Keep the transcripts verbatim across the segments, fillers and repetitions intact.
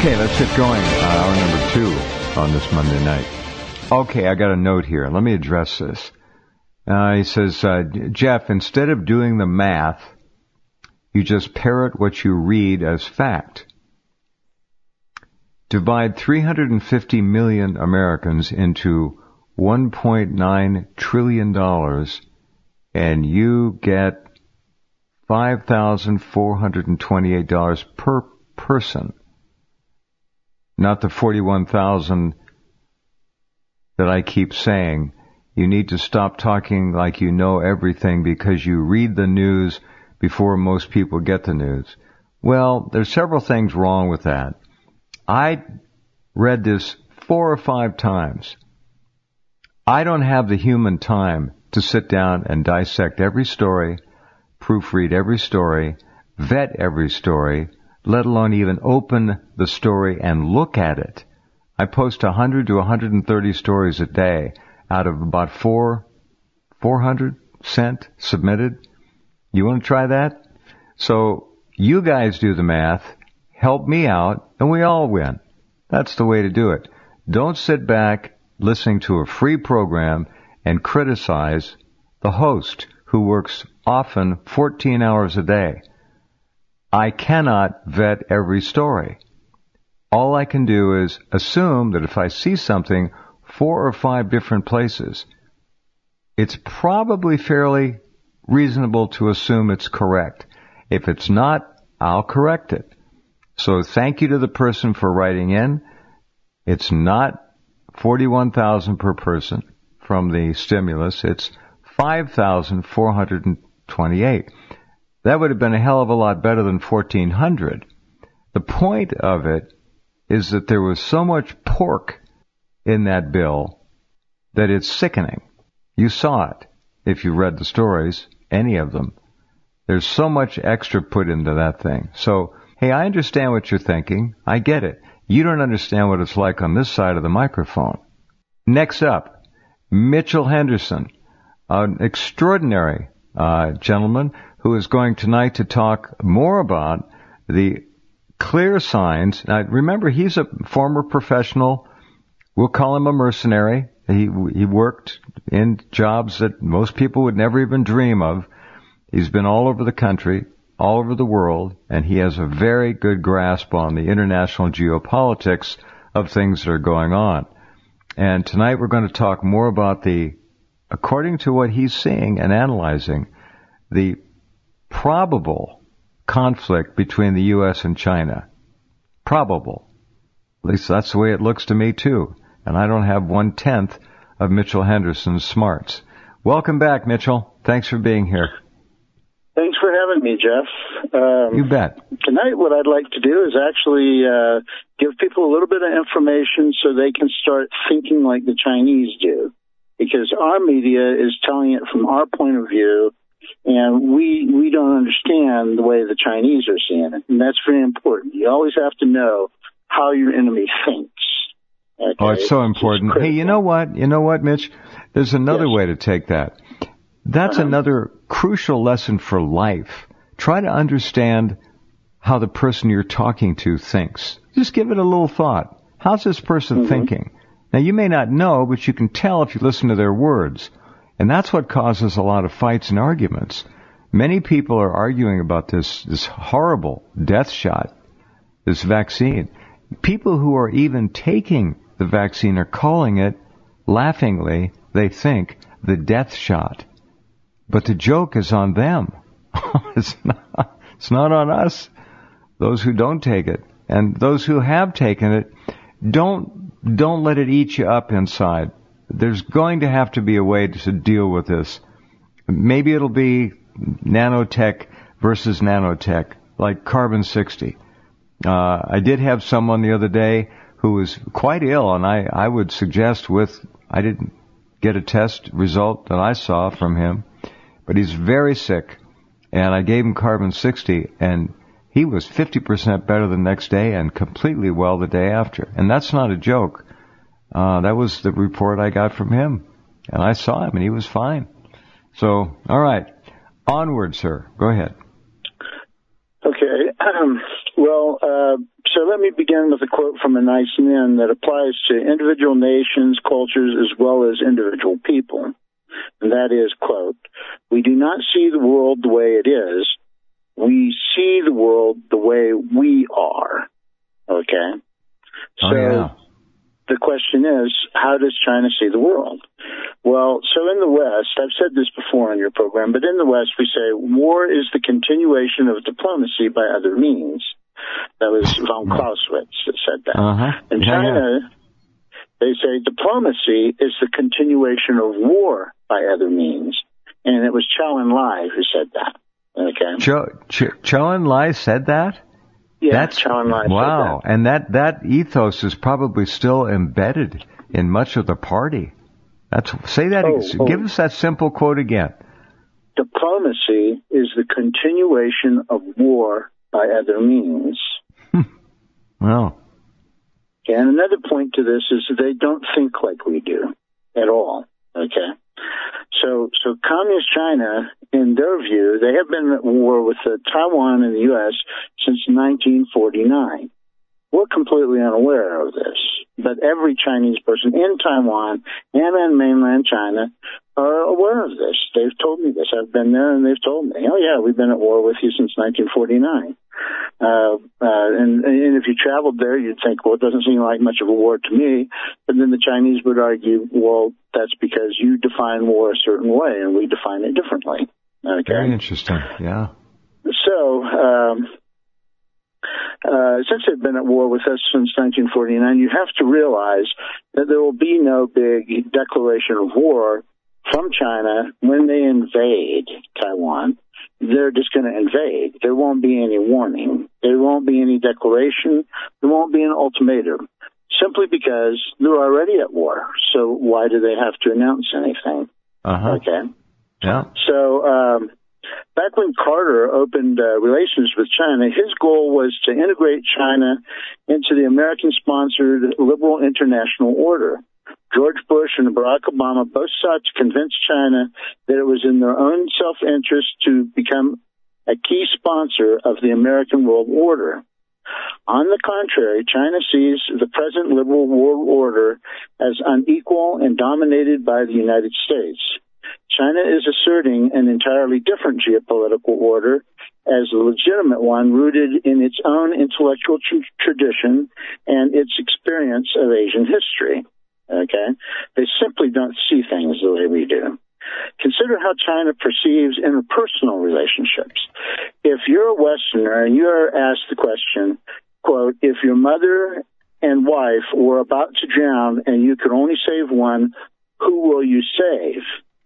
Okay, let's get going. Uh, hour number two on this Monday night. Okay, I got a note here. Let me address this. Uh, he says, uh, Jeff, instead of doing the math, you just parrot what you read as fact. Divide three hundred fifty million Americans into one point nine trillion dollars, and you get five thousand four hundred twenty-eight dollars per person. Not the forty-one thousand that I keep saying. You need to stop talking like you know everything because you read the news before most people get the news. Well, there's several things wrong with that. I read this four or five times. I don't have the human time to sit down and dissect every story, proofread every story, vet every story, let alone even open the story and look at it. I post one hundred to one hundred thirty stories a day out of about four, four hundred sent, submitted. You want to try that? So you guys do the math, help me out, and we all win. That's the way to do it. Don't sit back listening to a free program and criticize the host who works often fourteen hours a day. I cannot vet every story. All I can do is assume that if I see something four or five different places, it's probably fairly reasonable to assume it's correct. If it's not, I'll correct it. So thank you to the person for writing in. It's not forty-one thousand per person from the stimulus. It's five thousand four hundred twenty-eight. That would have been a hell of a lot better than fourteen hundred. The point of it is that there was so much pork in that bill that it's sickening. You saw it if you read the stories, any of them. There's so much extra put into that thing. So, hey, I understand what you're thinking. I get it. You don't understand what it's like on this side of the microphone. Next up, Mitchell Henderson, an extraordinary uh, gentleman who is going tonight to talk more about the clear signs. Now, remember, he's a former professional. We'll call him a mercenary. He he worked in jobs that most people would never even dream of. He's been all over the country, all over the world, and he has a very good grasp on the international geopolitics of things that are going on. And tonight we're going to talk more about the, according to what he's seeing and analyzing, the probable conflict between the U S and China. Probable. At least that's the way it looks to me, too. And I don't have one-tenth of Mitchell Henderson's smarts. Welcome back, Mitchell. Thanks for being here. Thanks for having me, Jeff. Um, you bet. Tonight what I'd like to do is actually uh, give people a little bit of information so they can start thinking like the Chinese do. Because our media is telling it from our point of view, and we we don't understand the way the Chinese are seeing it. And that's very important. You always have to know how your enemy thinks. Okay? Oh, it's so important. It's hey, you know what? You know what, Mitch? There's another yes. way to take that. That's uh-huh. another crucial lesson for life. Try to understand how the person you're talking to thinks. Just give it a little thought. How's this person mm-hmm. thinking? Now, you may not know, but you can tell if you listen to their words. And that's what causes a lot of fights and arguments. Many people are arguing about this, this horrible death shot, this vaccine. People who are even taking the vaccine are calling it, laughingly, they think, the death shot. But the joke is on them. it's not, it's not on us, those who don't take it. And those who have taken it, don't, don't let it eat you up inside. There's going to have to be a way to deal with this. Maybe it'll be nanotech versus nanotech, like carbon sixty. Uh, I did have someone the other day who was quite ill, and I, I would suggest with, I didn't get a test result that I saw from him, but he's very sick, and I gave him carbon sixty, and he was fifty percent better the next day and completely well the day after. And that's not a joke. Uh, that was the report I got from him. And I saw him, and he was fine. So, all right. Onward, sir. Go ahead. Okay. Um, well, uh, so let me begin with a quote from a nice Nin that applies to individual nations, cultures, as well as individual people. And that is, quote, "We do not see the world the way it is. We see the world the way we are." Okay? So oh, yeah. the question is, how does China see the world? Well, so in the West, I've said this before in your program, but in the West we say war is the continuation of diplomacy by other means. That was von Clausewitz that said that. Uh-huh. In yeah, China, yeah. they say diplomacy is the continuation of war by other means. And it was Chou En-lai who said that. Okay. Cho, Cho, Chou En-lai said that? Yeah, That's, Chou En-lai wow. said that. And that, that ethos is probably still embedded in much of the party. That's say that. Oh, again. oh. Give us that simple quote again. Diplomacy is the continuation of war by other means. Well. And another point to this is that they don't think like we do at all. Okay. So, so communist China, in their view, they have been at war with uh, Taiwan and the U S since nineteen forty-nine. We're completely unaware of this, but every Chinese person in Taiwan and in mainland China are aware of this. They've told me this. I've been there, and they've told me, "Oh yeah, we've been at war with you since nineteen forty-nine." Uh, uh, and, and if you traveled there, you'd think, well, it doesn't seem like much of a war to me. But then the Chinese would argue, well, that's because you define war a certain way, and we define it differently. Okay? Very interesting, yeah. So, um, uh, since they've been at war with us since nineteen forty-nine, you have to realize that there will be no big declaration of war from China when they invade Taiwan. They're just going to invade. There won't be any warning. There won't be any declaration. There won't be an ultimatum, simply because they're already at war. So why do they have to announce anything? Uh-huh. Okay. Yeah. So um, back when Carter opened uh, relations with China, his goal was to integrate China into the American-sponsored liberal international order. George Bush and Barack Obama both sought to convince China that it was in their own self-interest to become a key sponsor of the American world order. On the contrary, China sees the present liberal world order as unequal and dominated by the United States. China is asserting an entirely different geopolitical order as a legitimate one rooted in its own intellectual tr- tradition and its experience of Asian history. Okay? They simply don't see things the way we do. Consider how China perceives interpersonal relationships. If you're a Westerner and you're asked the question, quote, if your mother and wife were about to drown and you could only save one, who will you save?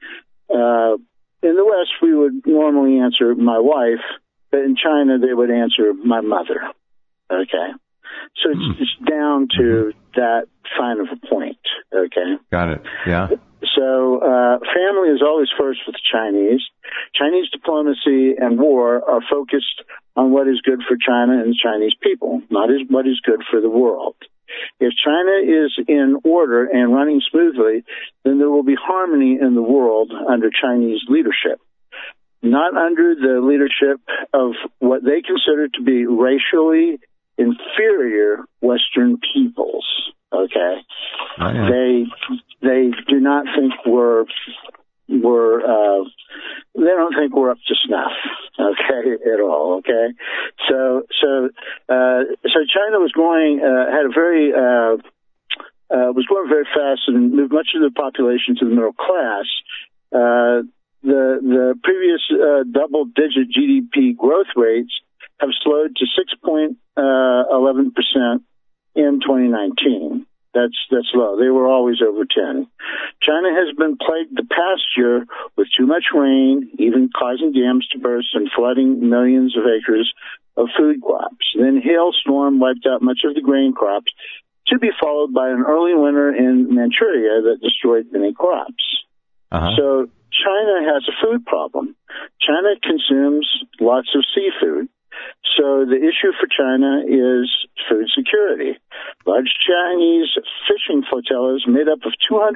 Uh, in the West, we would normally answer my wife, but in China, they would answer my mother. Okay? So it's, it's down to that kind of a point. Okay? Got it. Yeah. So uh, family is always first with the Chinese. Chinese diplomacy and war are focused on what is good for China and the Chinese people, not as what is good for the world. If China is in order and running smoothly, then there will be harmony in the world under Chinese leadership, not under the leadership of what they consider to be racially inferior Western peoples. Okay, oh, yeah. they they do not think we're we're uh, they don't think we're up to snuff. Okay, at all. Okay, so so uh, so China was going uh, had a very uh, uh, was growing very fast and moved much of the population to the middle class. Uh, the the previous uh, double digit G D P growth rates have slowed to six point eleven percent in twenty nineteen. That's that's low. They were always over ten. China has been plagued the past year with too much rain, even causing dams to burst and flooding millions of acres of food crops. Then hailstorm wiped out much of the grain crops, to be followed by an early winter in Manchuria that destroyed many crops. Uh-huh. So China has a food problem. China consumes lots of seafood. So the issue for China is food security. Large Chinese fishing flotillas made up of two hundred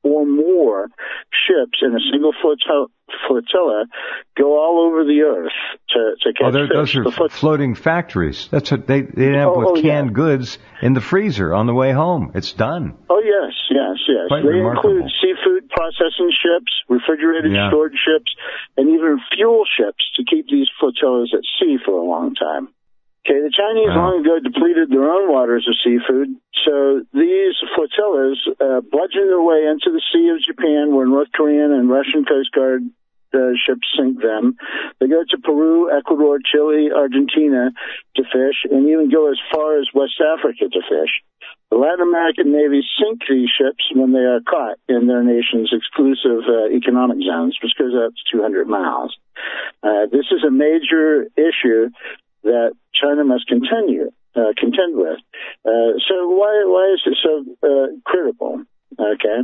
or more ships in a single flotilla, flotilla go all over the earth to, to catch oh, fish. Those are the fl- floating factories. That's what they, they have oh, with oh, canned yeah. goods in the freezer on the way home. It's done. Oh, yes, yes, yes. Quite they remarkable. include seafood processing ships, refrigerated Yeah. storage ships, and even fuel ships to keep these flotillas at sea for a long time. Okay, the Chinese Wow. long ago depleted their own waters of seafood, so these flotillas uh, bludgeon their way into the Sea of Japan, where North Korean and Russian Coast Guard uh, ships sink them. They go to Peru, Ecuador, Chile, Argentina to fish, and even go as far as West Africa to fish. The Latin American navies sink these ships when they are caught in their nation's exclusive uh, economic zones, which goes up to two hundred miles. Uh, this is a major issue that China must continue uh, contend with. Uh, so why why is it so uh, critical? Okay.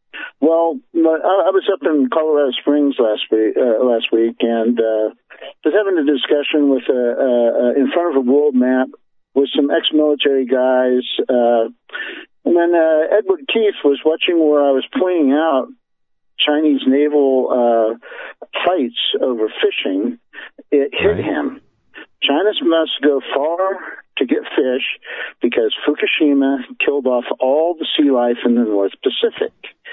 Well, I, I was up in Colorado Springs last week, uh, last week, and uh, was having a discussion with a, uh, in front of a world map with some ex-military guys, uh, and then uh, Edward Keith was watching where I was pointing out Chinese naval uh, fights over fishing. It hit Right. him. China must go far to get fish because Fukushima killed off all the sea life in the North Pacific,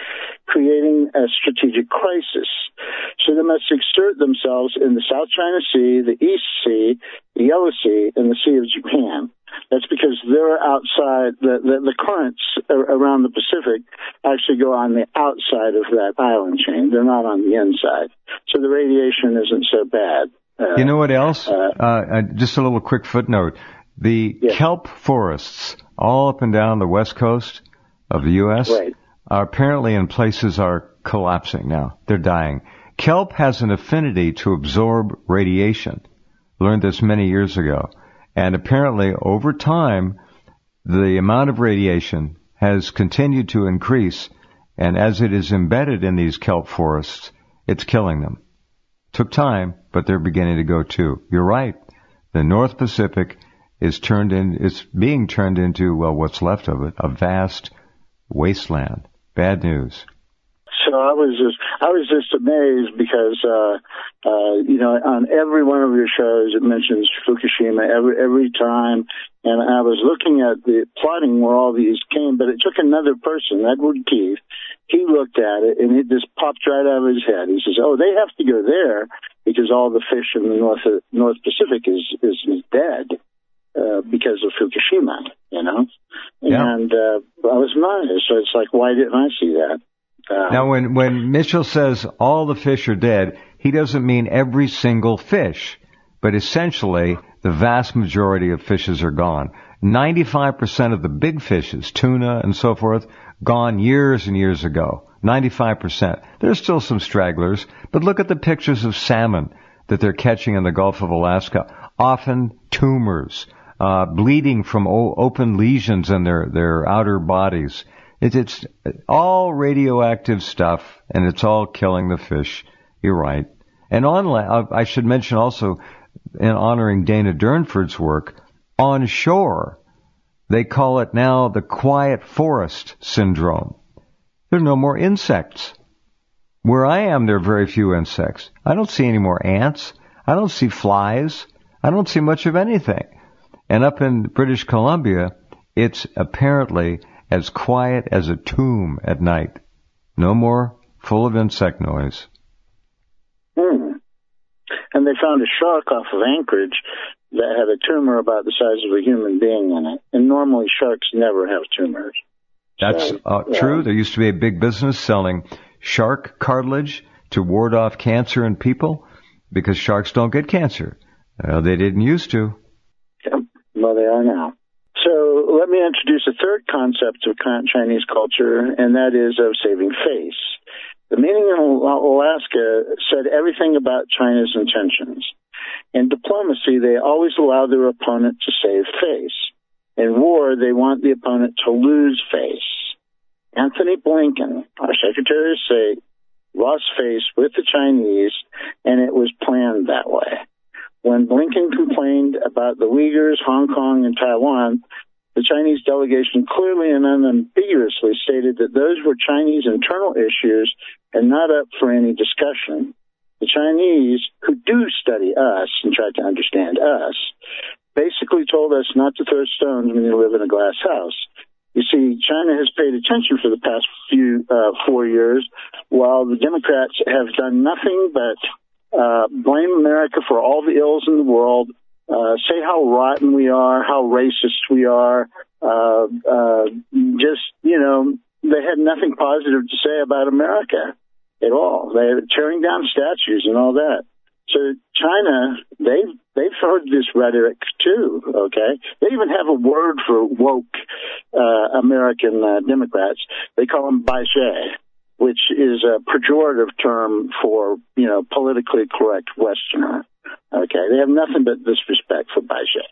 creating a strategic crisis. So they must exert themselves in the South China Sea, the East Sea, the Yellow Sea, and the Sea of Japan. That's because they're outside, the, the, the currents around the Pacific actually go on the outside of that island chain. They're not on the inside. So the radiation isn't so bad. Uh, You know what else? Uh, Uh, uh, just a little quick footnote. The Yeah. kelp forests all up and down the west coast of the U S Right. are apparently in places are collapsing now. They're dying. Kelp has an affinity to absorb radiation. Learned this many years ago. And apparently over time, the amount of radiation has continued to increase. And as it is embedded in these kelp forests, it's killing them. Took time, but they're beginning to go too. You're right. The North Pacific is turned in, it's being turned into, well, what's left of it, a vast wasteland. Bad news. So I was just, I was just amazed because, uh, uh, you know, on every one of your shows, it mentions Fukushima every, every time. And I was looking at the plotting where all these came, but it took another person, Edward Keith. He looked at it and it just popped right out of his head. He says, oh, they have to go there because all the fish in the North, North Pacific is, is, is dead, uh, because of Fukushima, you know? Yeah. And, uh, I was amazed. So it's like, why didn't I see that? Um, Now, when, when Mitchell says all the fish are dead, he doesn't mean every single fish, but essentially the vast majority of fishes are gone. ninety-five percent of the big fishes, tuna and so forth, gone years and years ago. ninety-five percent. There's still some stragglers, but look at the pictures of salmon that they're catching in the Gulf of Alaska. Often tumors, uh, bleeding from o- open lesions in their, their outer bodies. It, it's all radioactive stuff, and it's all killing the fish. You're right. And on, I should mention also, in honoring Dana Durnford's work, on shore, they call it now the quiet forest syndrome. There are no more insects. Where I am, there are very few insects. I don't see any more ants. I don't see flies. I don't see much of anything. And up in British Columbia, it's apparently as quiet as a tomb at night. No more full of insect noise. Hmm. And they found a shark off of Anchorage that had a tumor about the size of a human being in it. And normally sharks never have tumors. That's So, uh, yeah. true. There used to be a big business selling shark cartilage to ward off cancer in people because sharks don't get cancer. Uh, they didn't used to. Yep. Well, they are now. So let me introduce a third concept of Chinese culture, and that is of saving face. The meeting in Alaska said everything about China's intentions. In diplomacy, they always allow their opponent to save face. In war, they want the opponent to lose face. Anthony Blinken, our Secretary of State, lost face with the Chinese, and it was planned that way. When Blinken complained about the Uyghurs, Hong Kong, and Taiwan, The Chinese delegation clearly and unambiguously stated that those were Chinese internal issues and not up for any discussion. The Chinese, who do study us and try to understand us, basically told us not to throw stones when you live in a glass house. You see, China has paid attention for the past few uh, four years, while the Democrats have done nothing but uh, blame America for all the ills in the world, uh, say how rotten we are, how racist we are. Uh, uh, just, you know, they had nothing positive to say about America at all. They're tearing down statues and all that. So China, they've, they've heard this rhetoric too, okay? They even have a word for woke uh, American uh, Democrats. They call them Baixie, which is a pejorative term for, you know, politically correct Westerner, okay? They have nothing but disrespect for Baixie,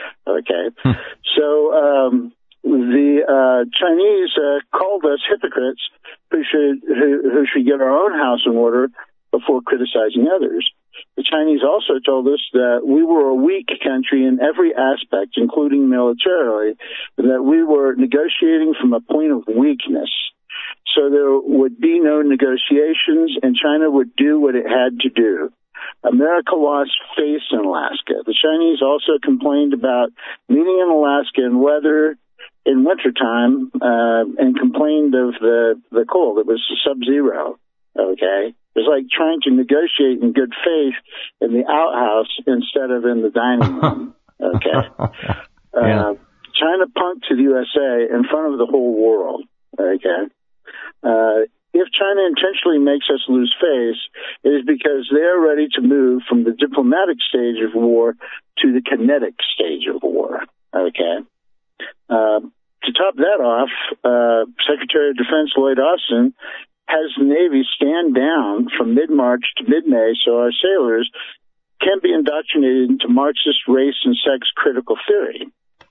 okay? Hmm. So um, the uh, Chinese uh, called us hypocrites who should, who, who should get our own house in order before criticizing others. The Chinese also told us that we were a weak country in every aspect, including militarily, that we were negotiating from a point of weakness. So there would be no negotiations, and China would do what it had to do. America lost face in Alaska. The Chinese also complained about meeting in Alaska in weather in wintertime uh, and complained of the, the cold. It was sub-zero, okay? It was like trying to negotiate in good faith in the outhouse instead of in the dining room. Okay. yeah. uh, China punked to the U S A in front of the whole world. Okay. Uh, if China intentionally makes us lose face, it is because they are ready to move from the diplomatic stage of war to the kinetic stage of war. Okay. Uh, to top that off, uh, Secretary of Defense Lloyd Austin has the Navy stand down from mid-March to mid-May so our sailors can be indoctrinated into Marxist race and sex critical theory.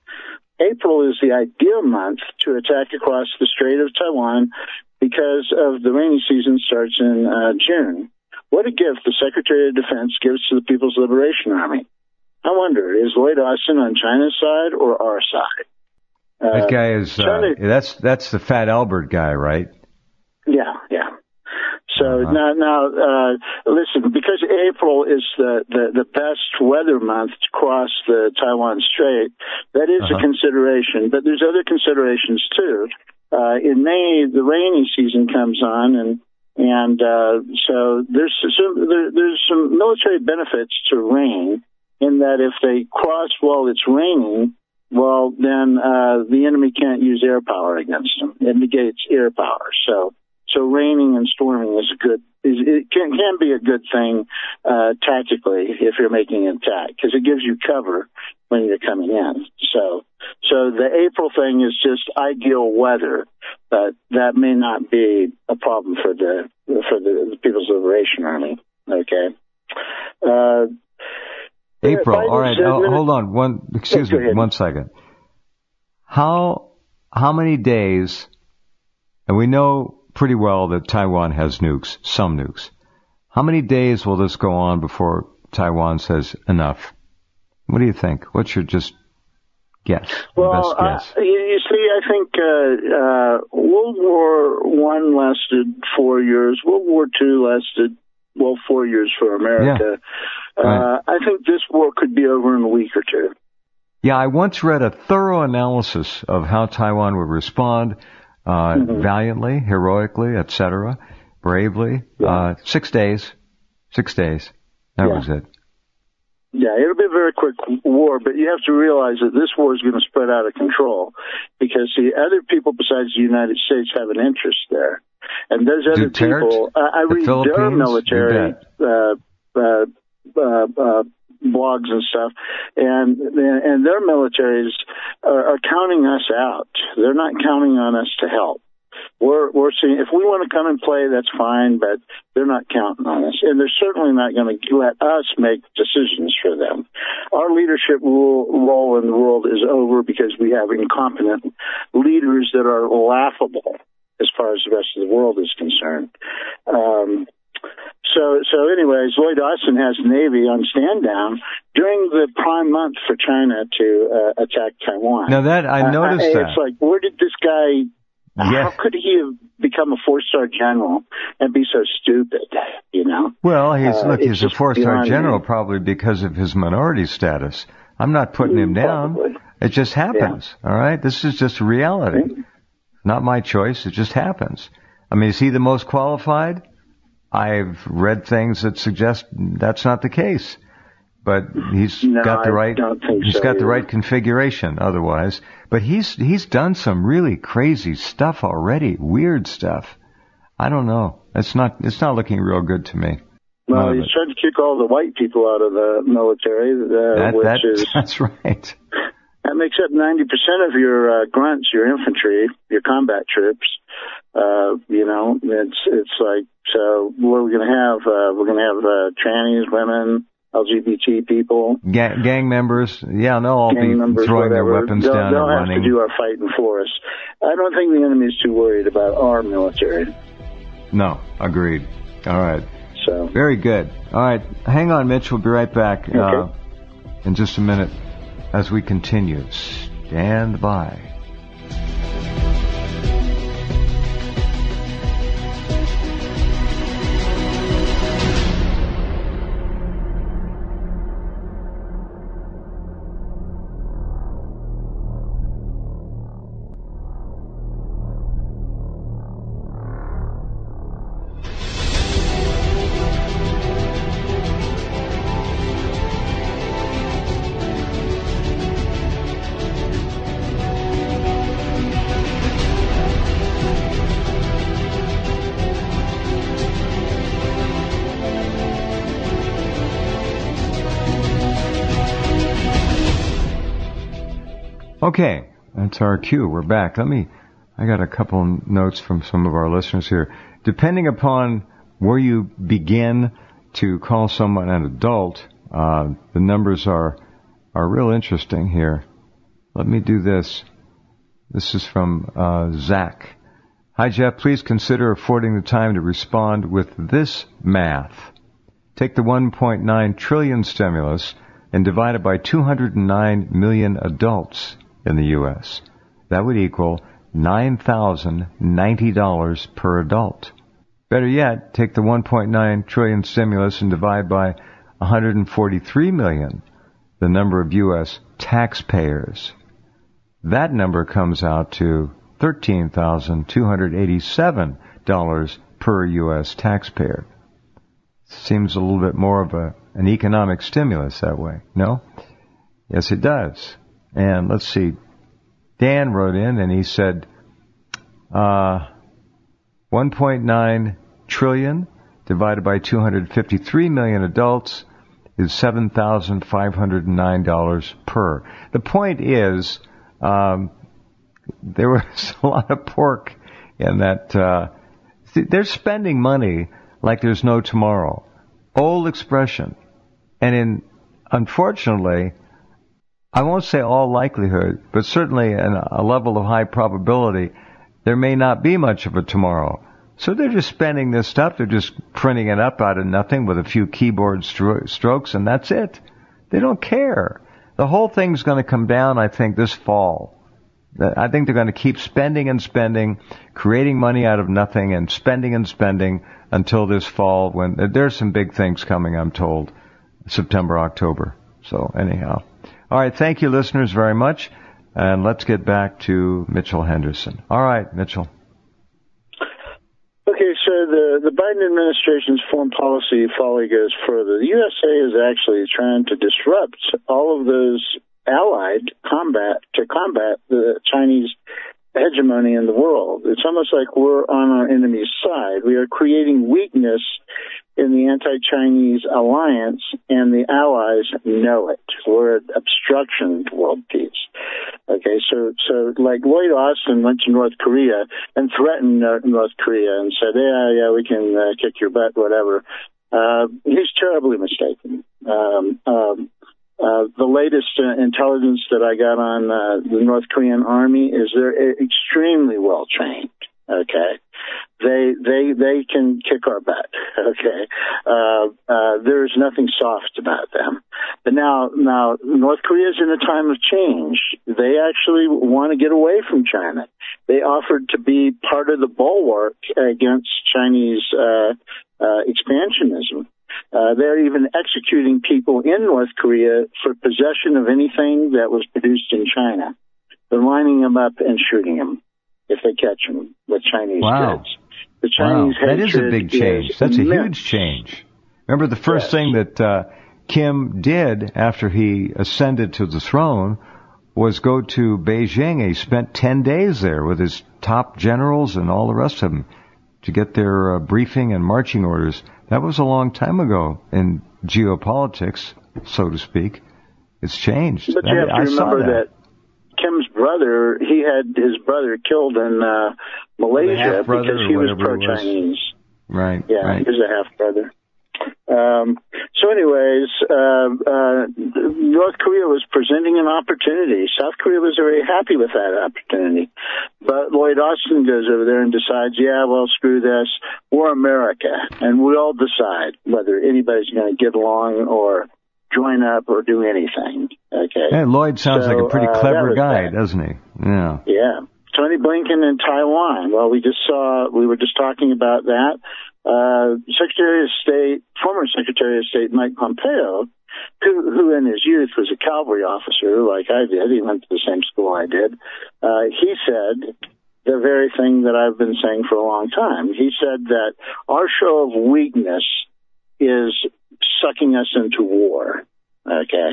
April is the ideal month to attack across the Strait of Taiwan because of the rainy season starts in uh, June. What a gift the Secretary of Defense gives to the People's Liberation Army. I wonder, is Lloyd Austin on China's side or our side? Uh, that guy is, China, uh, that's, that's the Fat Albert guy, right? Yeah, yeah. So uh-huh. now, now, uh, listen, because April is the, the, the best weather month to cross the Taiwan Strait, that is uh-huh. a consideration. But there's other considerations too. Uh, in May, the rainy season comes on, and and uh, so there's some there, there's some military benefits to rain in that if they cross while it's raining, well, then uh, the enemy can't use air power against them. It negates air power. So. So raining and storming is a good, is, it can, can be a good thing uh, tactically if you're making an attack because it gives you cover when you're coming in. So, so the April thing is just ideal weather, but that may not be a problem for the for the, the People's Liberation Army. Okay. Uh, April. All right. Oh, hold on. One. Excuse me. One second. How how many days? And we know pretty well that Taiwan has nukes, some nukes. How many days will this go on before Taiwan says enough? What do you think? What's your just guess? Well, best guess? Uh, you, you see, I think uh, uh, World War One lasted four years. World War Two lasted, well, four years for America. Yeah. Uh, right. I think this war could be over in a week or two. Yeah, I once read a thorough analysis of how Taiwan would respond. Uh, mm-hmm. Valiantly, heroically, et cetera, bravely. Yeah. Uh, six days. Six days. That yeah. was it. Yeah, it'll be a very quick war, but you have to realize that this war is going to spread out of control because the other people besides the United States have an interest there. And those other Duterte, people, uh, I read their military uh, uh, uh, uh, blogs and stuff, and and their militaries are, are counting us out. They're not counting on us to help. We're we're seeing if we want to come and play, that's fine, but they're not counting on us, and they're certainly not going to let us make decisions for them. Our leadership role, role in the world is over because we have incompetent leaders that are laughable as far as the rest of the world is concerned. Um, so, so anyways, Lloyd Austin has the Navy on stand down during the prime month for China to uh, attack Taiwan. Now that, I noticed uh, that. It's like, where did this guy, yeah. how could he have become a four-star general and be so stupid, you know? Well, he's, uh, look, he's a four-star general me. probably because of his minority status. I'm not putting him down. Probably. It just happens, yeah. all right? This is just reality. Mm-hmm. Not my choice. It just happens. I mean, is he the most qualified? I've read things that suggest that's not the case. But he's no, got the right he's so, got either. the right configuration otherwise. But he's he's done some really crazy stuff already, weird stuff. I don't know. It's not it's not looking real good to me. Well, he's trying to kick all the white people out of the military, uh, that, which that, is that's right. That makes up ninety percent of your uh, grunts, your infantry, your combat troops. Uh, you know, it's it's like, so what are we going to have? Uh, we're going to have uh, trannies, women, L G B T people. Gang, gang members, yeah, they'll all gang be members, throwing whatever. their weapons they'll, down they'll and have running. to do our fighting for us. I don't think the enemy's too worried about our military. No, agreed. All right. So very good. All right, hang on, Mitch. We'll be right back okay. uh, in just a minute as we continue. Stand by. Okay, that's our cue. We're back. Let me, I got a couple notes from some of our listeners here. Depending upon where you begin to call someone an adult, uh, the numbers are, are real interesting here. Let me do this. This is from, uh, Zach. Hi, Jeff. Please consider affording the time to respond with this math. Take the one point nine trillion stimulus and divide it by two hundred nine million adults in the U S That would equal nine thousand ninety dollars per adult. Better yet, take the one point nine trillion stimulus and divide by one hundred forty-three million, the number of U S taxpayers. That number comes out to thirteen thousand two hundred eighty-seven dollars per U S taxpayer. Seems a little bit more of a, an economic stimulus that way, no? Yes, it does. And let's see, Dan wrote in and he said, uh, one point nine trillion divided by two hundred fifty-three million adults is seven thousand five hundred nine dollars per. The point is, um, there was a lot of pork in that, uh, they're spending money like there's no tomorrow. Old expression. And in, unfortunately, I won't say all likelihood, but certainly in a level of high probability, there may not be much of a tomorrow. So they're just spending this stuff. They're just printing it up out of nothing with a few keyboard stro- strokes, and that's it. They don't care. The whole thing's going to come down, I think, this fall. I think they're going to keep spending and spending, creating money out of nothing, and spending and spending until this fall when there's some big things coming, I'm told, September, October. So anyhow. All right, thank you, listeners, very much. And let's get back to Mitchell Henderson. All right, Mitchell. Okay, so the, the Biden administration's foreign policy folly goes further. The U S A is actually trying to disrupt all of those allied combat to combat the Chinese hegemony in the world. It's almost like we're on our enemy's side. We are creating weakness in the anti-Chinese alliance, and the allies know it. We're an obstruction to world peace. Okay, so so like Lloyd Austin went to North Korea and threatened North Korea and said, yeah, yeah, we can uh, kick your butt, whatever. Uh, he's terribly mistaken. Um, um, Uh, the latest uh, intelligence that I got on uh, the North Korean army is they're extremely well trained. Okay, they they they can kick our butt. Okay, uh, uh, there's nothing soft about them. But now now North Korea is in a time of change. They actually want to get away from China. They offered to be part of the bulwark against Chinese uh, uh, expansionism. Uh, they're even executing people in North Korea for possession of anything that was produced in China. They're lining them up and shooting them if they catch them with Chinese wow. goods. The Chinese wow. That is a big change. Is That's immense. a huge change. Remember, the first yes. thing that uh, Kim did after he ascended to the throne was go to Beijing. He spent ten days there with his top generals and all the rest of them to get their uh, briefing and marching orders. That was a long time ago in geopolitics, so to speak. It's changed. But that, you have to I remember saw that. that Kim's brother, he had his brother killed in uh, Malaysia because he was pro-Chinese. Right, yeah, right. he was a half-brother. Um, so anyways, uh, uh, North Korea was presenting an opportunity. South Korea was very happy with that opportunity. But Lloyd Austin goes over there and decides, yeah, well, screw this. We're America. And we all decide whether anybody's going to get along or join up or do anything. Okay. Yeah, Lloyd sounds so, like a pretty uh, clever guy, that. doesn't he? Yeah. Yeah. Tony Blinken in Taiwan. Well, we just saw, we were just talking about that. Uh, Secretary of State, former Secretary of State Mike Pompeo, who, who in his youth was a cavalry officer like I did, he went to the same school I did, uh, he said the very thing that I've been saying for a long time. He said that our show of weakness is sucking us into war. Okay.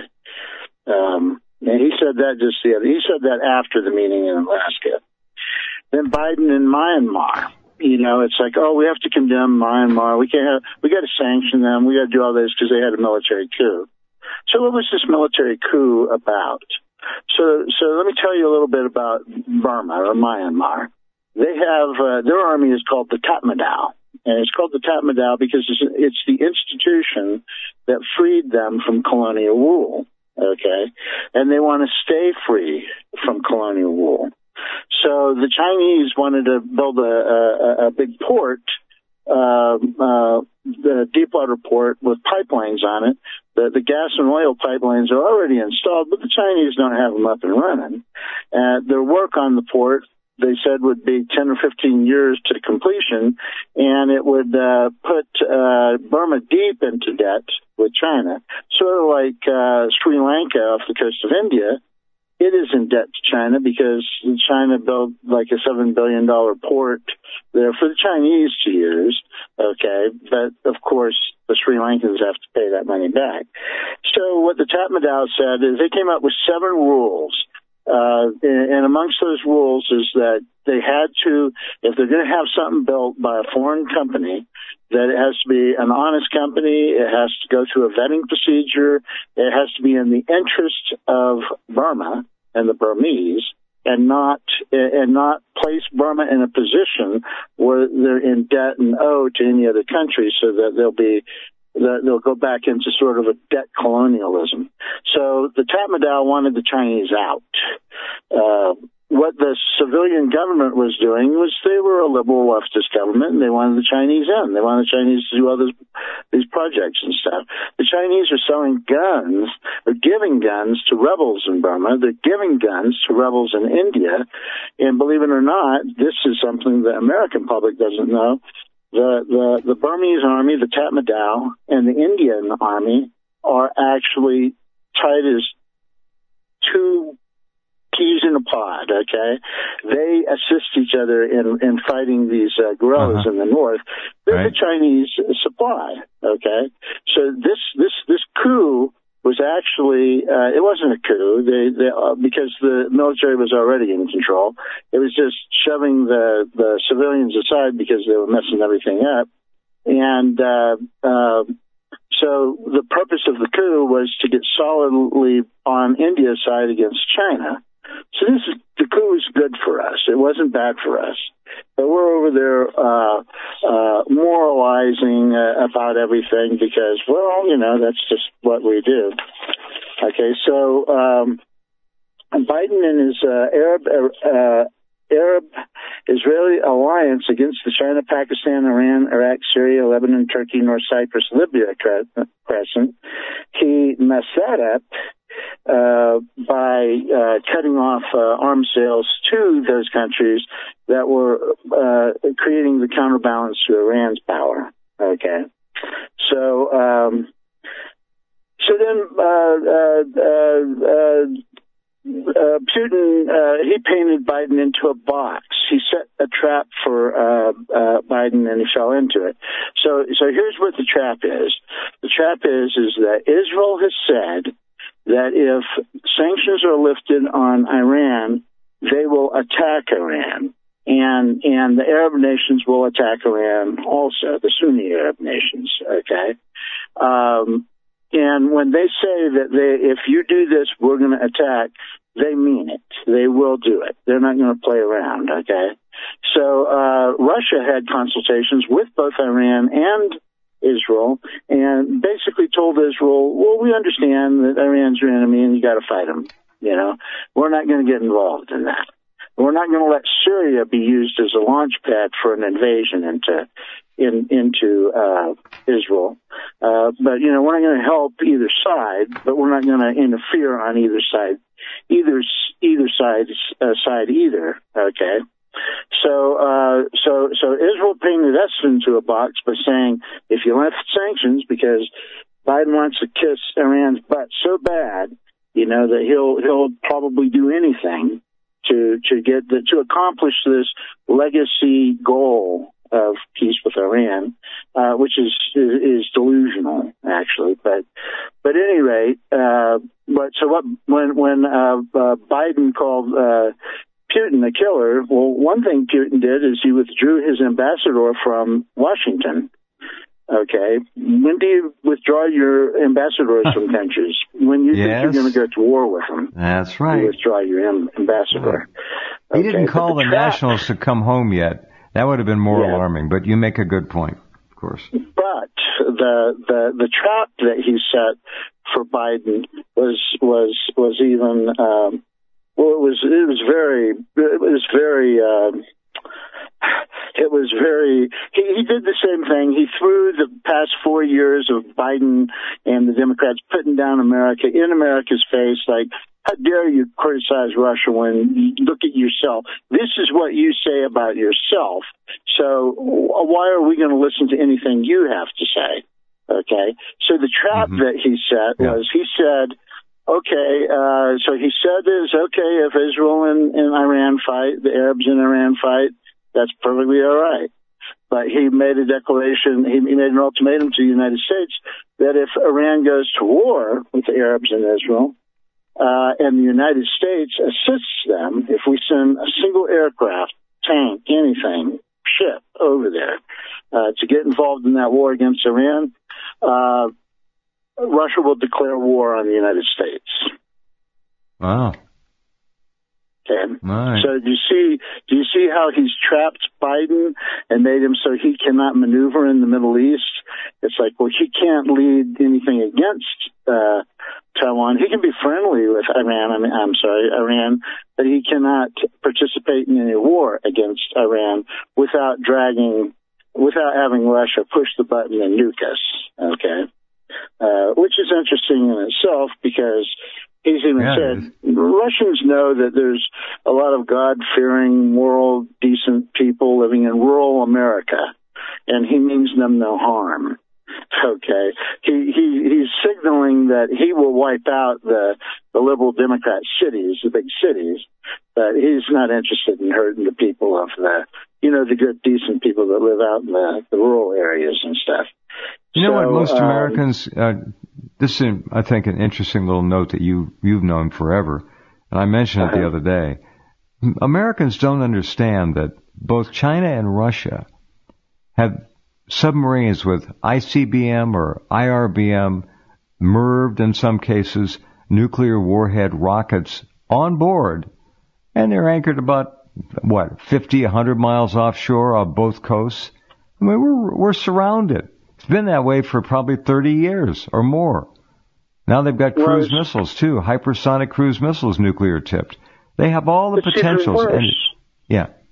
Um, and he said that just the other, he said that after the meeting in Alaska. Then Biden in Myanmar. You know, it's like, oh, we have to condemn Myanmar. We can't have, we got to sanction them. We got to do all this because they had a military coup. So what was this military coup about? So, so let me tell you a little bit about Burma or Myanmar. They have, uh, their army is called the Tatmadaw. And it's called the Tatmadaw because it's, it's the institution that freed them from colonial rule. Okay. And they want to stay free from colonial rule. So the Chinese wanted to build a, a, a big port, uh, uh, the deepwater port with pipelines on it. The, the gas and oil pipelines are already installed, but the Chinese don't have them up and running. Uh, their work on the port, they said, would be ten or fifteen years to completion, and it would uh, put uh, Burma deep into debt with China, sort of like uh, Sri Lanka off the coast of India. It is in debt to China because China built like a seven billion dollars port there for the Chinese to use, okay? But, of course, the Sri Lankans have to pay that money back. So what the Tatmadaw said is they came up with seven rules. Uh, and amongst those rules is that they had to, if they're going to have something built by a foreign company, that it has to be an honest company, it has to go through a vetting procedure, it has to be in the interest of Burma and the Burmese, and not and not place Burma in a position where they're in debt and owe to any other country, so that they'll be that they'll go back into sort of a debt colonialism. So the Tatmadaw wanted the Chinese out. Uh, what the civilian government was doing was they were a liberal leftist government, and they wanted the Chinese in. They wanted the Chinese to do all this, these projects and stuff. The Chinese are selling guns, or giving guns to rebels in Burma. They're giving guns to rebels in India. And believe it or not, this is something the American public doesn't know. The, the, the Burmese army, the Tatmadaw, and the Indian army are actually tied as two peas in a pod, okay? They assist each other in, in fighting these uh, guerrillas uh-huh. in the north. They're right. the Chinese supply, okay? So this, this, this coup was actually, uh, it wasn't a coup, they, they, uh, because the military was already in control. It was just shoving the, the civilians aside because they were messing everything up. And, uh, uh, so the purpose of the coup was to get solidly on India's side against China. So this is, the coup was good for us. It wasn't bad for us. But we're over there uh, uh, moralizing uh, about everything because, well, you know, that's just what we do. Okay, so um, Biden and his uh, Arab uh, Arab Israeli alliance against the China, Pakistan, Iran, Iraq, Syria, Lebanon, Turkey, North Cyprus, Libya crescent. He messed that up uh, by uh, cutting off uh, arms sales to those countries that were uh, creating the counterbalance to Iran's power. Okay, so um, so then uh, uh, uh, uh, uh, Putin uh, he painted Biden into a box. He set a trap for uh, uh, Biden, and he fell into it. So, so here's what the trap is. The trap is is that Israel has said that if sanctions are lifted on Iran, they will attack Iran. And and the Arab nations will attack Iran also, the Sunni Arab nations, okay? Um, and when they say that they, if you do this, we're going to attack, they mean it. They will do it. They're not going to play around, okay? So uh, Russia had consultations with both Iran and Israel and basically told Israel, well, we understand that Iran's your enemy and you got to fight them. You know, we're not going to get involved in that. We're not going to let Syria be used as a launch pad for an invasion into in, into uh, Israel. Uh, but, you know, we're not going to help either side, but we're not going to interfere on either side, either either side uh, side either. Okay. So, uh, so, so Israel painted us into a box by saying, if you lift sanctions, because Biden wants to kiss Iran's butt so bad, you know, that he'll he'll probably do anything to to get the, to accomplish this legacy goal of peace with Iran, uh, which is, is is delusional actually. But but at any rate, uh, but so what when when uh, uh, Biden called uh, Putin a killer, well, one thing Putin did is he withdrew his ambassador from Washington. Okay, when do you withdraw your ambassadors from countries? When you yes. think you're going to go to war with them. That's right. You withdraw your am- ambassador. He okay, didn't call the, the tra- nationals to come home yet. That would have been more yeah. alarming, but you make a good point, of course. But the the the trap that he set for Biden was was was even um, well, it was it was very it was very. Uh, It was very, he, he did the same thing. He threw the past four years of Biden and the Democrats putting down America in America's face, like, how dare you criticize Russia when you look at yourself? This is what you say about yourself. So why are we going to listen to anything you have to say? Okay. So the trap mm-hmm. that he set yeah. was he said, okay, uh, so he said is, okay, if Israel and, and Iran fight, the Arabs in Iran fight, that's perfectly all right. But he made a declaration, he made an ultimatum to the United States that if Iran goes to war with the Arabs in Israel, uh, and the United States assists them, if we send a single aircraft, tank, anything, ship over there, uh, to get involved in that war against Iran, uh, Russia will declare war on the United States. Wow. Okay. Right. So do you see? Do you see how he's trapped Biden and made him so he cannot maneuver in the Middle East? It's like, well, he can't lead anything against uh, Taiwan. He can be friendly with Iran. I mean, I'm sorry, Iran, but he cannot participate in any war against Iran without dragging, without having Russia push the button and nuke us. Okay, uh, which is interesting in itself because. He's even yeah, said, Russians know that there's a lot of God-fearing, moral, decent people living in rural America, and he means them no harm. Okay. He, he, he's signaling that he will wipe out the, the liberal Democrat cities, the big cities, but he's not interested in hurting the people of the, you know, the good, decent people that live out in the, the rural areas and stuff. You know so, what, most um, Americans, uh, this is, I think, an interesting little note that you, you've known forever, and I mentioned it uh-huh. the other day. Americans don't understand that both China and Russia have submarines with I C B M or I R B M, M I R V in some cases, nuclear warhead rockets on board, and they're anchored about, what, fifty, one hundred miles offshore on both coasts. I mean, we're, we're surrounded. It's been that way for probably thirty years or more. Now they've got cruise well, missiles, too, hypersonic cruise missiles, nuclear tipped. They have all the potentials. And, yeah.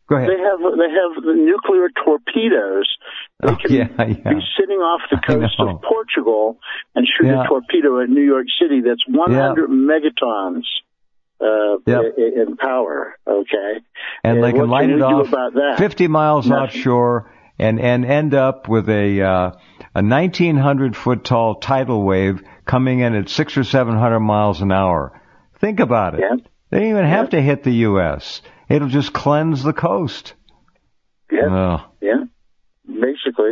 Go ahead. They have they have the nuclear torpedoes. They oh, can yeah, yeah. be sitting off the coast of Portugal and shoot yeah. a torpedo at New York City that's one hundred yeah. megatons uh, yep. in, in power. Okay, and, and they can light can it off fifty miles Nothing. offshore and and end up with a uh, a nineteen hundred foot tall tidal wave coming in at six or seven hundred miles an hour. Think about it. Yeah. They don't even have yeah. to hit the U S. It'll just cleanse the coast. Yeah, oh. yeah, basically.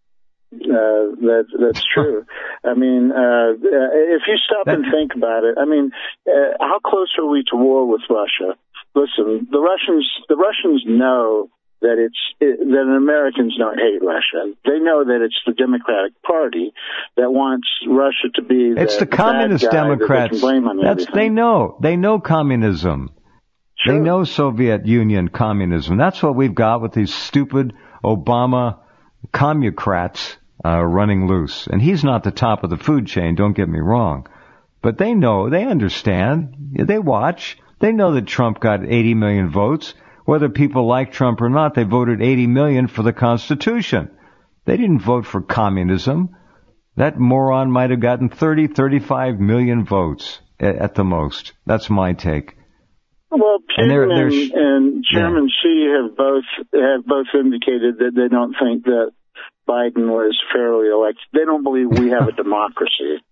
Uh, that, that's true. I mean, uh, if you stop and think about it, I mean, uh, how close are we to war with Russia? Listen, the Russians, the Russians know that it's it, that Americans don't hate Russia. They know that it's the Democratic Party that wants Russia to be. It's the, the communist Democrats. That they, can blame on That's they know. They know communism. Sure. They know Soviet Union communism. That's what we've got with these stupid Obama commucrats uh, running loose. And he's not the top of the food chain, don't get me wrong. But they know, they understand, they watch. They know that Trump got eighty million votes. Whether people like Trump or not, they voted eighty million for the Constitution. They didn't vote for communism. That moron might have gotten thirty, thirty-five million votes at, at the most. That's my take. Well, Putin and, they're, they're, and, and Chairman yeah. Xi have both have both indicated that they don't think that Biden was fairly elected. They don't believe we have a democracy.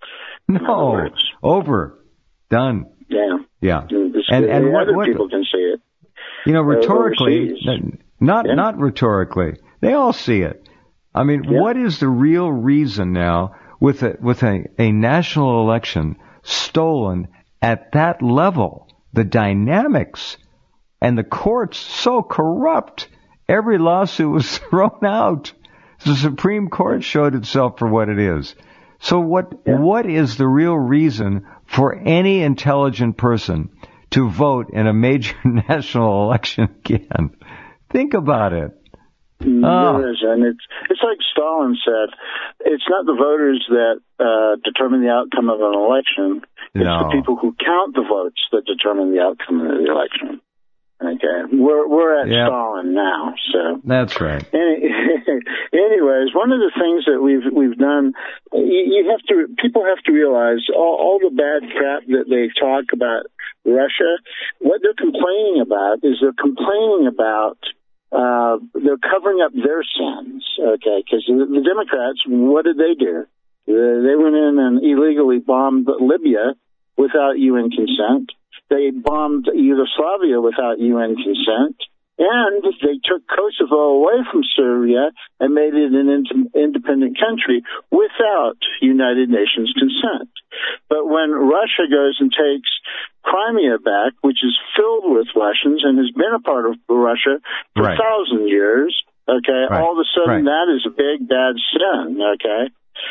No, over, done. Yeah, yeah. And, and, and what, other what, people can see it. You know, rhetorically, uh, not yeah. not rhetorically, they all see it. I mean, yeah. what is the real reason now with a, with a, a national election stolen at that level? The dynamics and the courts so corrupt. Every lawsuit was thrown out. The Supreme Court showed itself for what it is. So what yeah. what is the real reason for any intelligent person to vote in a major national election again? Think about it. There Oh. is, and it's it's like Stalin said. It's not the voters that uh, determine the outcome of an election. It's No. the people who count the votes that determine the outcome of the election. Okay, we're we're at Yep. Stalin now. So That's right. Any, anyways, one of the things that we've we've done, you, you have to people have to realize all, all the bad crap that they talk about Russia. What they're complaining about is they're complaining about. Uh, they're covering up their sins, okay? Because the, the Democrats, what did they do? Uh, they went in and illegally bombed Libya without U N consent. They bombed Yugoslavia without U N consent. And they took Kosovo away from Serbia and made it an in- independent country without United Nations consent. But when Russia goes and takes Crimea back, which is filled with Russians and has been a part of Russia for Right. a thousand years, okay, Right. all of a sudden Right. that is a big, bad sin, okay?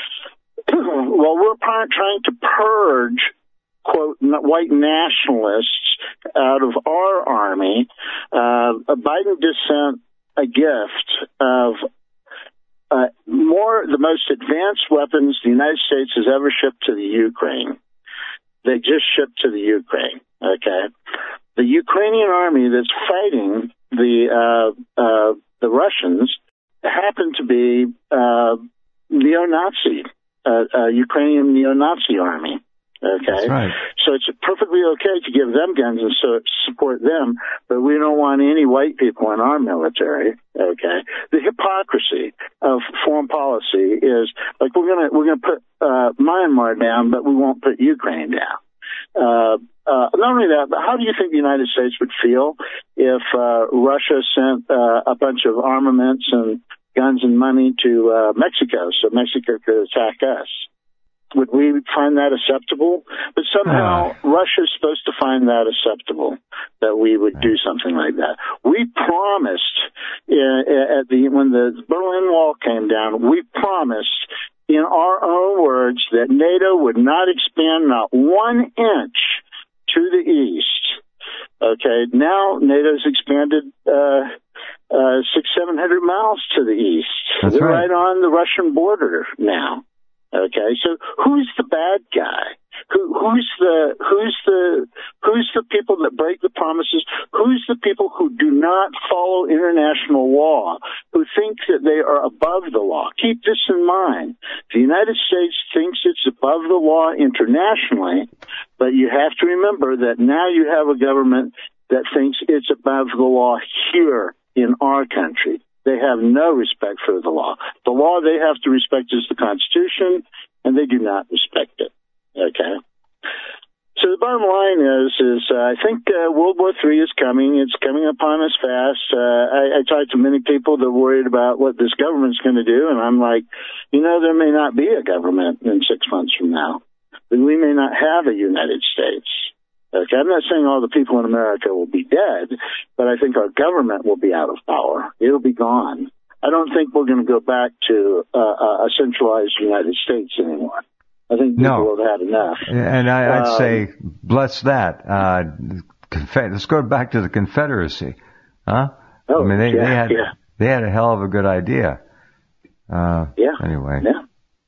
Well, we're trying to purge, quote, white nationalists out of our army. Uh, Biden just sent a gift of uh, more, the most advanced weapons the United States has ever shipped to the Ukraine. They just shipped to the Ukraine, okay? The Ukrainian army that's fighting the uh, uh, the Russians happen to be uh, neo-Nazi, uh, uh, Ukrainian neo-Nazi army. Okay, That's right. So it's perfectly okay to give them guns and so support them, but we don't want any white people in our military. Okay, the hypocrisy of foreign policy is like we're gonna we're gonna put uh, Myanmar down, but we won't put Ukraine down. Uh, uh, not only that, but how do you think the United States would feel if uh, Russia sent uh, a bunch of armaments and guns and money to uh, Mexico so Mexico could attack us? Would we find that acceptable? But somehow uh. Russia's supposed to find that acceptable, that we would do something like that. We promised uh, at the when the Berlin Wall came down, we promised in our own words that NATO would not expand not one inch to the east. Okay, now NATO's expanded uh, uh, six, seven hundred miles to the east. That's They're right. right on the Russian border now. Okay, so who's the bad guy? Who, who's the who's the who's the people that break the promises? Who's the people who do not follow international law, who think that they are above the law? Keep this in mind. The United States thinks it's above the law internationally, but you have to remember that now you have a government that thinks it's above the law here in our country. They have no respect for the law. The law they have to respect is the Constitution, and they do not respect it. Okay? So the bottom line is, is uh, I think uh, World War Three is coming. It's coming upon us fast. Uh, I, I talked to many people that are worried about what this government's going to do, and I'm like, you know, there may not be a government in six months from now. We may not have a United States. Okay, I'm not saying all the people in America will be dead, but I think our government will be out of power. It'll be gone. I don't think we're going to go back to uh, a centralized United States anymore. I think people no. have had enough. And I, I'd um, say, bless that. Uh, conf- let's go back to the Confederacy, huh? Oh, I mean, they, yeah, they had yeah. they had a hell of a good idea. Uh, yeah. Anyway. Yeah.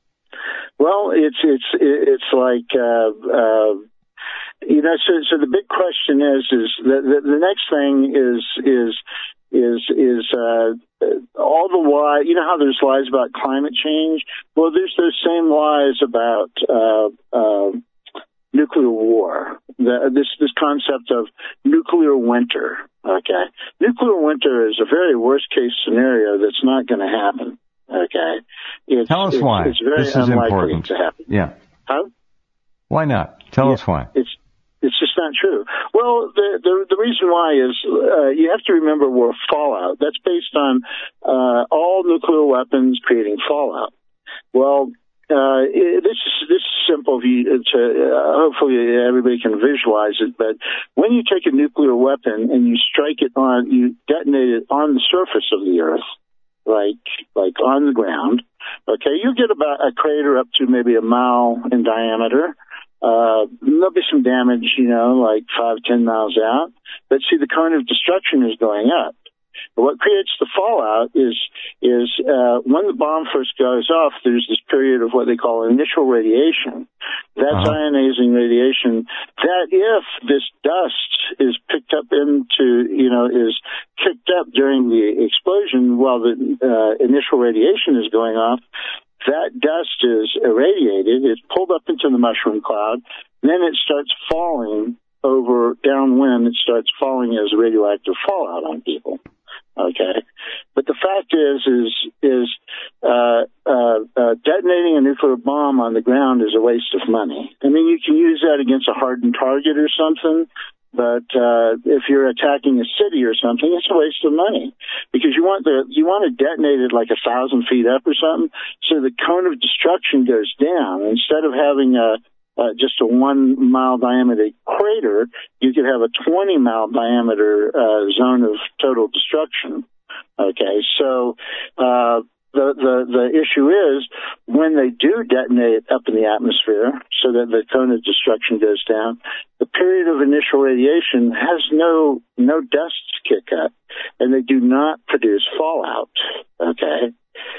Well, it's it's it's like. Uh, uh, You know, so so the big question is is the the, the next thing is is is is uh, all the lies. You know how there's lies about climate change? Well, there's those same lies about uh, uh, nuclear war. The, this this concept of nuclear winter. Okay, nuclear winter is a very worst case scenario that's not going to happen. Okay, it's, tell us it's, why. It's very this is unlikely important. to happen. Yeah. How? Why not? Tell yeah, us why. It's It's just not true. Well, the the, the reason why is uh, you have to remember we're fallout. That's based on uh, all nuclear weapons creating fallout. Well, uh, it, this is this is simple. To uh, hopefully everybody can visualize it. But when you take a nuclear weapon and you strike it on, you detonate it on the surface of the Earth, like like on the ground. Okay, you get about a crater up to maybe a mile in diameter. Uh, there'll be some damage, you know, like five, ten miles out. But see, the cone of destruction is going up. But what creates the fallout is, is, uh, when the bomb first goes off, there's this period of what they call initial radiation. That's uh-huh. ionizing radiation. That if this dust is picked up into, you know, is kicked up during the explosion while the, uh, initial radiation is going off, that dust is irradiated, it's pulled up into the mushroom cloud, then it starts falling over downwind, it starts falling as radioactive fallout on people. Okay? But the fact is, is, is, uh, uh, uh, detonating a nuclear bomb on the ground is a waste of money. I mean, you can use that against a hardened target or something, but uh, if you're attacking a city or something, it's a waste of money because you want the you want to detonate it like a thousand feet up or something, so the cone of destruction goes down. Instead of having a uh, just a one mile diameter crater, you could have a twenty mile diameter uh, zone of total destruction. Okay, so. Uh, The, the the issue is when they do detonate up in the atmosphere so that the cone of destruction goes down, the period of initial radiation has no no dust kick up, and they do not produce fallout. Okay,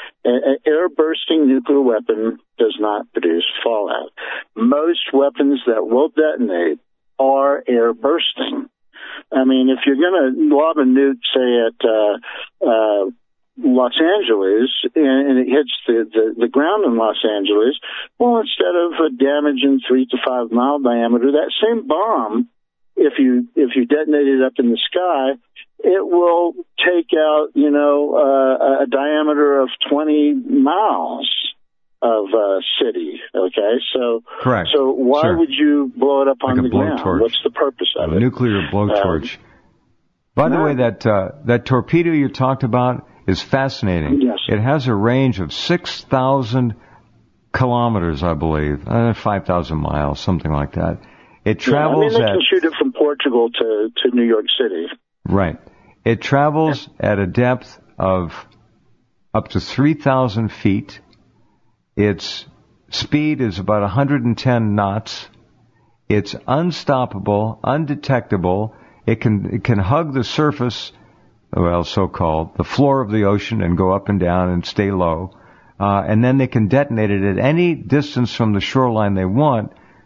an air bursting nuclear weapon does not produce fallout. Most weapons that will detonate are air bursting. I mean, if you're going to lob a nuke, say at uh, uh, Los Angeles, and it hits the, the, the ground in Los Angeles, well, instead of a damaging three to five mile diameter, that same bomb, if you if you detonate it up in the sky, it will take out, you know, uh, a diameter of twenty miles of uh, city. Okay, so correct. So why sure. would you blow it up on like the ground? Torch. What's the purpose of a it? Nuclear blowtorch. Um, By the no. way, that uh, that torpedo you talked about is fascinating. Yes. It has a range of six thousand kilometers, I believe, uh, five thousand miles, something like that. It travels yeah, I mean, they at... can shoot it from Portugal to, to New York City. Right. It travels yeah. at a depth of up to three thousand feet. Its speed is about one hundred ten knots. It's unstoppable, undetectable. It can it can hug the surface, well, so-called, the floor of the ocean and go up and down and stay low. Uh, and then they can detonate it at any distance from the shoreline they want.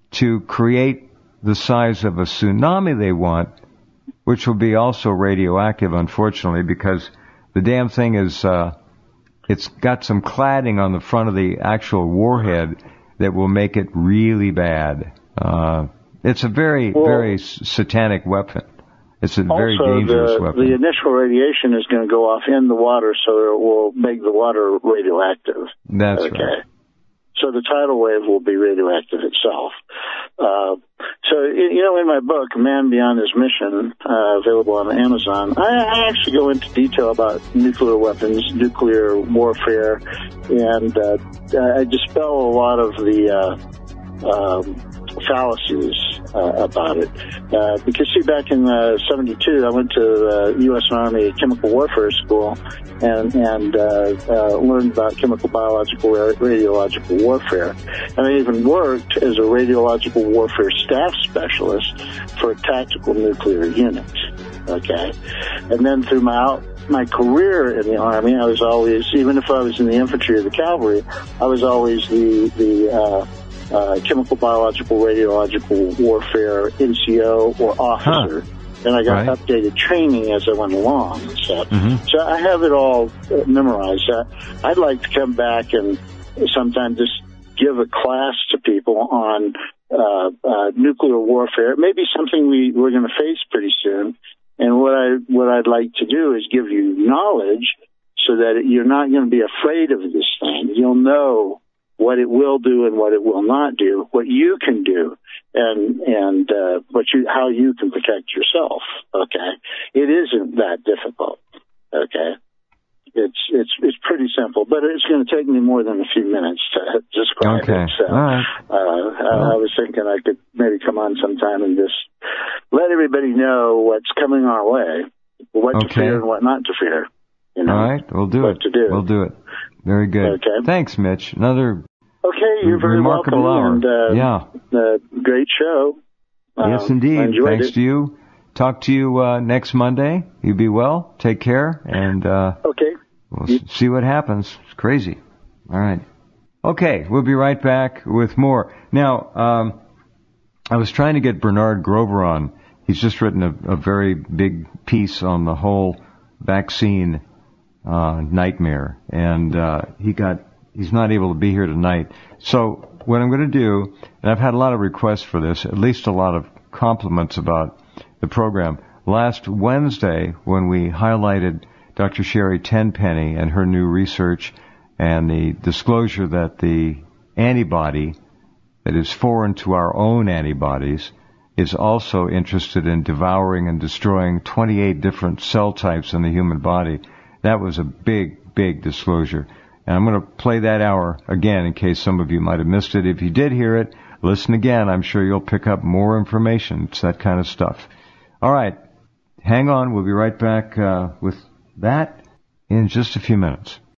to create the size of a tsunami they want, which will be also radioactive, unfortunately, because the damn thing is, uh, it's got some cladding on the front of the actual warhead that will make it really bad. Uh, it's a very, well, very satanic weapon. It's a very also dangerous the, weapon. the initial radiation is going to go off in the water, so it will make the water radioactive. That's okay. right. So the tidal wave will be radioactive itself. Uh, so, you know, in my book, Man Beyond His Mission, uh, available on Amazon, I, I actually go into detail about nuclear weapons, nuclear warfare, and uh, I dispel a lot of the uh, um, fallacies uh, about it. Uh, because, see, back in uh, seventy-two, I went to the uh, U S Army Chemical Warfare School and, and uh, uh, learned about chemical, biological, radiological warfare. And I even worked as a radiological warfare staff specialist for a tactical nuclear unit. Okay? And then through my out, my career in the Army, I was always, even if I was in the infantry or the cavalry, I was always the, the uh, uh, chemical, biological, radiological warfare N C O or officer. Huh. And I got right. updated training as I went along and stuff. Mm-hmm. So I have it all uh, memorized. Uh, I'd like to come back and sometime just give a class to people on uh, uh, nuclear warfare. It may be something we, we're going to face pretty soon. And what I what I'd like to do is give you knowledge so that you're not going to be afraid of this thing. You'll know what it will do and what it will not do, what you can do, and and uh, what you how you can protect yourself. Okay, it isn't that difficult. Okay, it's it's it's pretty simple, but it's going to take me more than a few minutes to describe okay. it. So, all right. uh, I, I was thinking I could maybe come on sometime and just let everybody know what's coming our way, what okay. to fear and what not to fear. You know, all right, we'll do what it. To do. We'll do it. Very good. Okay. Thanks, Mitch. Another okay. You're very remarkable welcome. hour. And, uh, yeah. Uh, great show. Yes, um, indeed. Thanks it. to you. Talk to you uh, next Monday. You be well. Take care, and uh, okay. We'll you- see what happens. It's crazy. All right. Okay, we'll be right back with more. Now, um, I was trying to get Bernard Grover on. He's just written a, a very big piece on the whole vaccine uh, nightmare, and uh, he got he's not able to be here tonight. So what I'm going to do, and I've had a lot of requests for this, at least a lot of compliments about the program. Last Wednesday, when we highlighted Doctor Sherry Tenpenny and her new research and the disclosure that the antibody that is foreign to our own antibodies is also interested in devouring and destroying twenty-eight different cell types in the human body. That was a big, big disclosure. And I'm going to play that hour again in case some of you might have missed it. If you did hear it, listen again. I'm sure you'll pick up more information. It's that kind of stuff. All right. Hang on. We'll be right back uh, with that in just a few minutes.